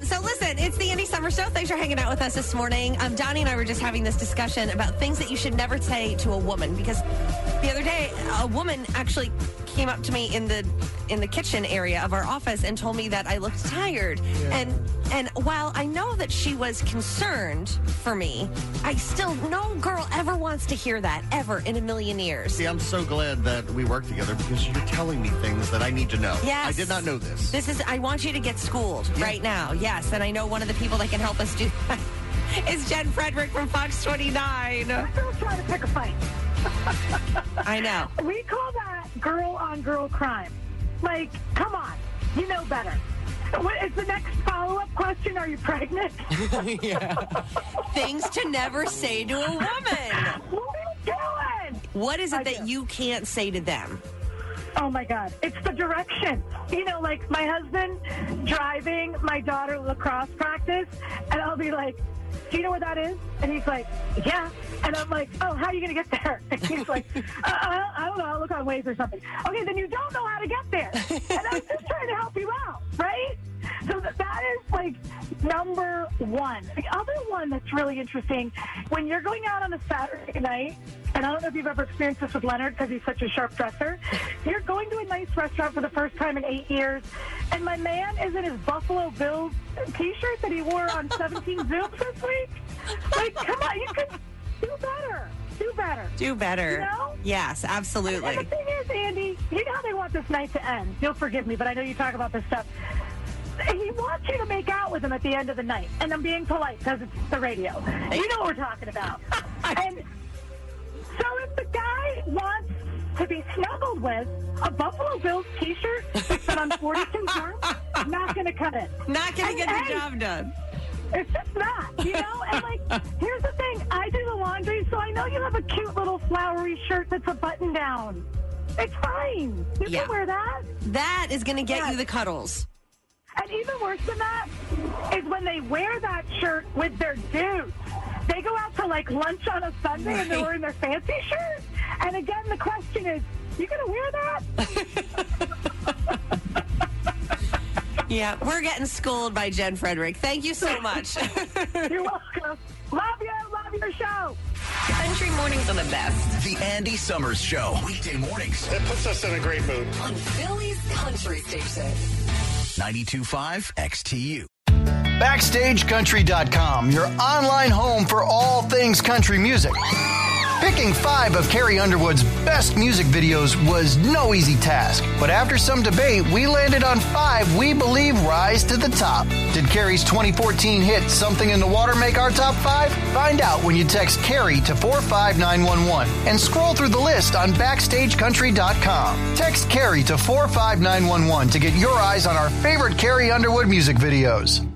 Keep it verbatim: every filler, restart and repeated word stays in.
So listen, it's the Andy Summer Show. Thanks for hanging out with us this morning. Um, Donnie and I were just having this discussion about things that you should never say to a woman, because the other day a woman actually came up to me in the in the kitchen area of our office and told me that I looked tired. Yeah. And and while I know that she was concerned for me, I still, no girl ever wants to hear that, ever in a million years. See, I'm so glad that we work together because you're telling me things that I need to know. Yes. I did not know this. This is, I want you to get schooled yeah. right now. Yes, and I know one of the people that can help us do that is Jen Frederick from Fox twenty-nine. I'm still trying to pick a fight. I know. We call that girl-on-girl crime. Like, come on. You know better. What is the next follow-up question? Are you pregnant? Yeah. Things to never say to a woman. What are you doing? What is it I that do. you can't say to them? Oh, my God. It's the direction. You know, like my husband driving my daughter lacrosse practice, and I'll be like, do you know where that is? And he's like, yeah. And I'm like, oh, how are you going to get there? And he's like, uh, I, I don't know. I'll look on Waze or something. Okay, then you don't know how to get there. And I'm just trying to help you out, right? So that, that is, like, number one. The other one that's really interesting, when you're going out on a Saturday night, and I don't know if you've ever experienced this with Leonard because he's such a sharp dresser, you're going to a nice restaurant for the first time in eight years, and my man is in his Buffalo Bills T-shirt that he wore on seventeen Zooms this week. Like, come on, you could do better. Do better. Do better. You know? Yes, absolutely. And the thing is, Andy, you know how they want this night to end. You'll forgive me, but I know you talk about this stuff. He wants you to make out with him at the end of the night. And I'm being polite because it's the radio. You know what we're talking about. And so if the guy wants to be snuggled with, a Buffalo Bills T-shirt that's been on forty-two germs, not going to cut it. Not going to get the hey, job done. It's just not, you know? And, like, here's the thing. I do the laundry, so I know you have a cute little flowery shirt that's a button-down. It's fine. You Yeah. can wear that. That is going to get Yeah. you the cuddles. And even worse than that is when they wear that shirt with their dudes. They go out to, like, lunch on a Sunday Right. and they're wearing their fancy shirt. And again, the question is, you going to wear that? Yeah, we're getting schooled by Jen Frederick. Thank you so much. You're welcome. Love you. Love your show. Country mornings are the best. The Andy Summers Show. Weekday mornings. It puts us in a great mood. On Philly's Country Station. ninety-two point five X T U. Backstage Country dot com, your online home for all things country music. Picking five of Carrie Underwood's best music videos was no easy task. But after some debate, we landed on five we believe rise to the top. Did Carrie's twenty fourteen hit Something in the Water make our top five? Find out when you text Carrie to four five nine one one and scroll through the list on Backstage Country dot com. Text Carrie to four five nine one one to get your eyes on our favorite Carrie Underwood music videos.